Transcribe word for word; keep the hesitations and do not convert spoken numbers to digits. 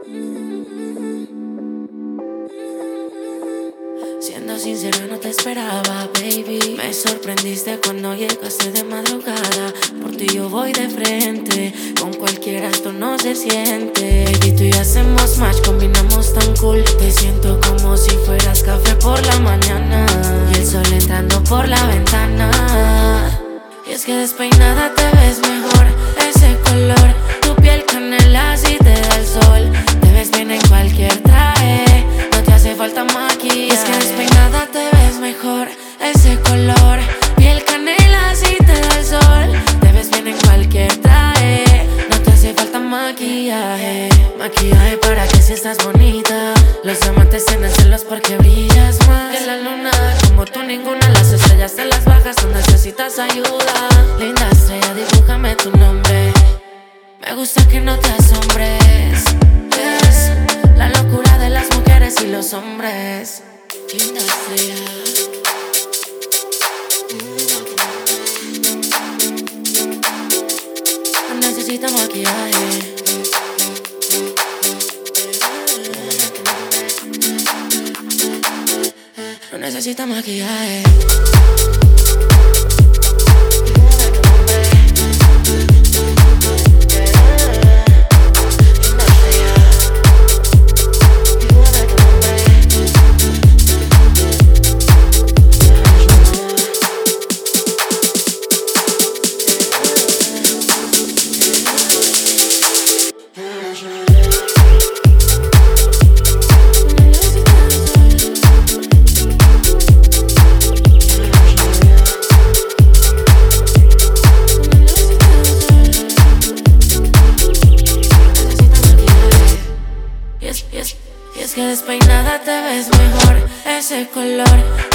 Siendo sincera, no te esperaba, baby. Me sorprendiste cuando llegaste de madrugada. Por ti yo voy de frente, con cualquiera esto no se siente. Baby, tú y yo hacemos match, combinamos tan cool. Te siento como si fueras café por la mañana y el sol entrando por la ventana. Y es que despeinada te ves mejor, ese color, tu piel canela si te da el sol. Te ves bien en cualquier traje, no te hace falta maquillaje. Y es que despeinada te ves mejor, ese color, piel canela si te da el sol. Te ves bien en cualquier traje, no te hace falta maquillaje. Maquillaje para que si estás bonita, los diamantes tienen celos porque brillas más que la luna. Como tú ninguna, las estrellas te las bajas, tú necesitas ayuda. Linda estrella, dibújame tu nombre. Me gusta que no te asombres, es la locura de las mujeres y los hombres. Linda estrella. No necesita maquillaje. No necesita maquillaje. Y es que despeinada te ves mejor, ese color,